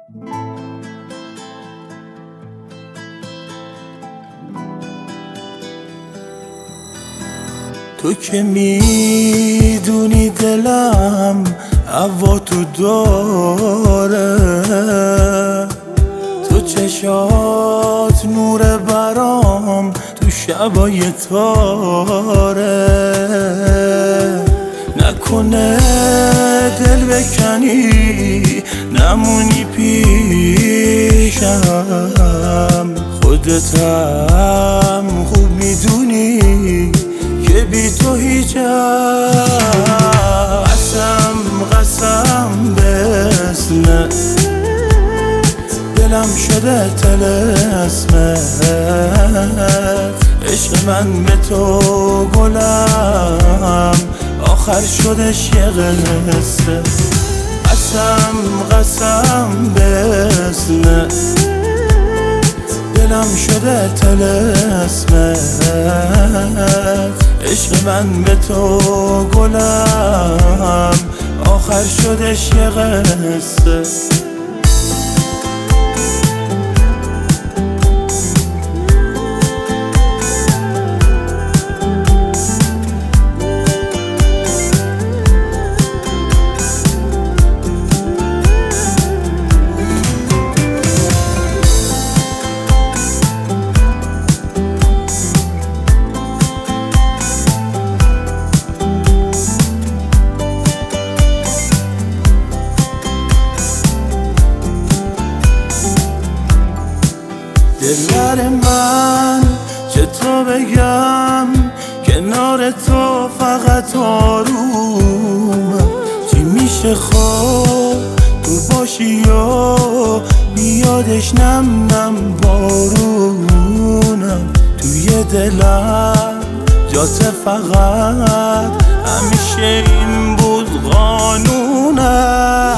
تو که میدونی دلم هوا تو داره، تو چشات نور برام تو شبای تاره. نکنه دل بکنی نمونی پیشم، خودتم خوب میدونی که بی تو هیچم. قسم به اسمت دلم شده طلسمت، عشق من به تو گلم آخر شدش یه قصه. قسم به اسمت دلم شده طلسمت، عشق من به تو گلم آخر شدش یه قصه. دلبر من چطور بگم کنار تو فقط آرومم، چی میشه خواب تو باشی و بیادش نم بارونم. توی دلم جات فقط همیشه این بود قانونم.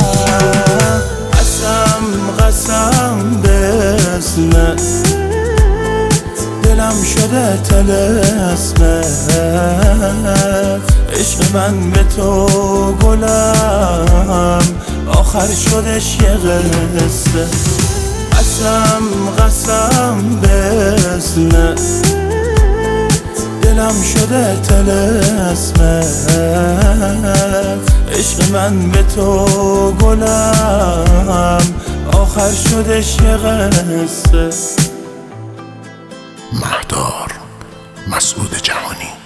قسم به اسمت دلم شده طلسمت، عشق من به تو گلم آخر شدش یه قصه. قسم به اسمت دلم شده طلسمت، عشق من به تو گلم آخر شدش یه قصه. مهدار مسعود جهانی.